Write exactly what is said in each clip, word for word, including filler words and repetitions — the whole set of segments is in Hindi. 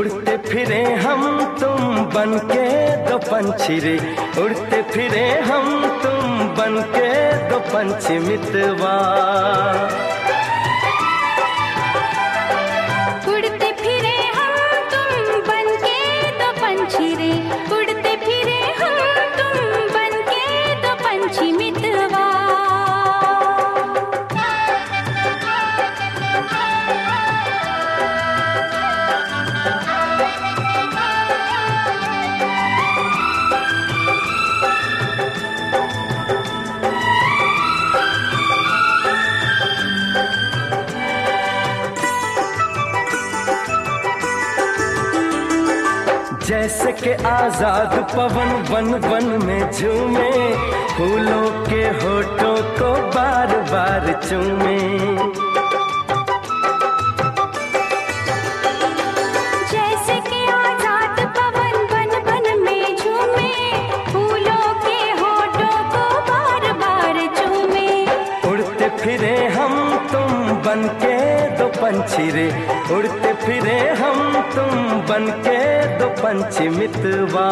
उड़ते फिरे हम तुम बनके दो पंछी रे, उड़ते फिरे हम तुम बनके दो पंछी मितवा। उड़ते फिरे हम तुम बनके दो पंछी रे, उड़ते फिरे हम तुम बनके दो पंछी मितवा। जैसे के आजाद पवन वन वन में झूमे, फूलों के होठों को बार बार चूमे। जैसे के आजाद पवन वन वन में झूमे, फूलों के होठों को बार बार चूमे। उड़ते फिरे हम तुम बनके दो पंछी रे, उड़ते फिरे हम तुम बनके दो पंछी मितवा।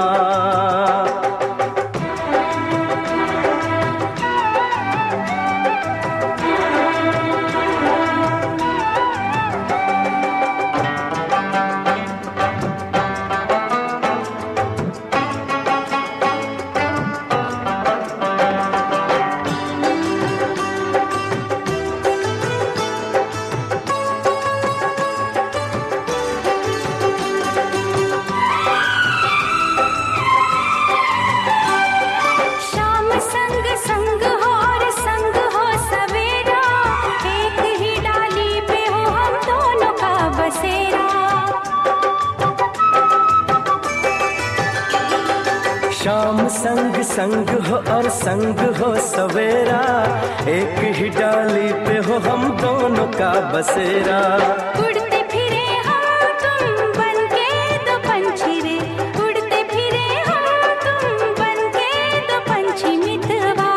शाम संग संग हो और संग हो सवेरा, एक ही डाली पे हो हम दोनों का बसेरा। उड़ते फिरे हम तुम बनके दो पंछी रे, उड़ते फिरे हम तुम बनके दो पंछी मितवा।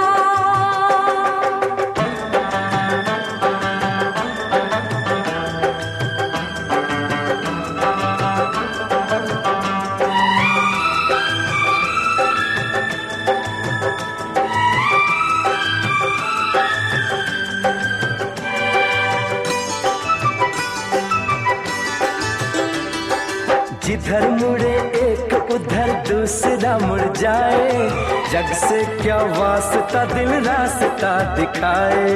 जिधर मुड़े एक उधर दूसरा मुड़ जाए, जग से क्या वास्ता दिल रास्ता दिखाए।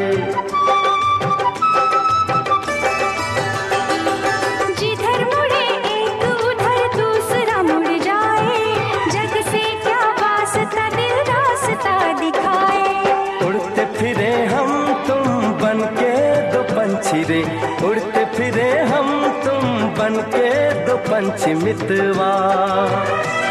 जिधर मुड़े एक उधर दूसरा मुड़ जाए, जग से क्या वास्ता दिल रास्ता दिखाए। उड़ते फिरे हम तुम बनके दो पंछी रे, उड़ते फिरे हम तुम बनके दो पंछी मितवा।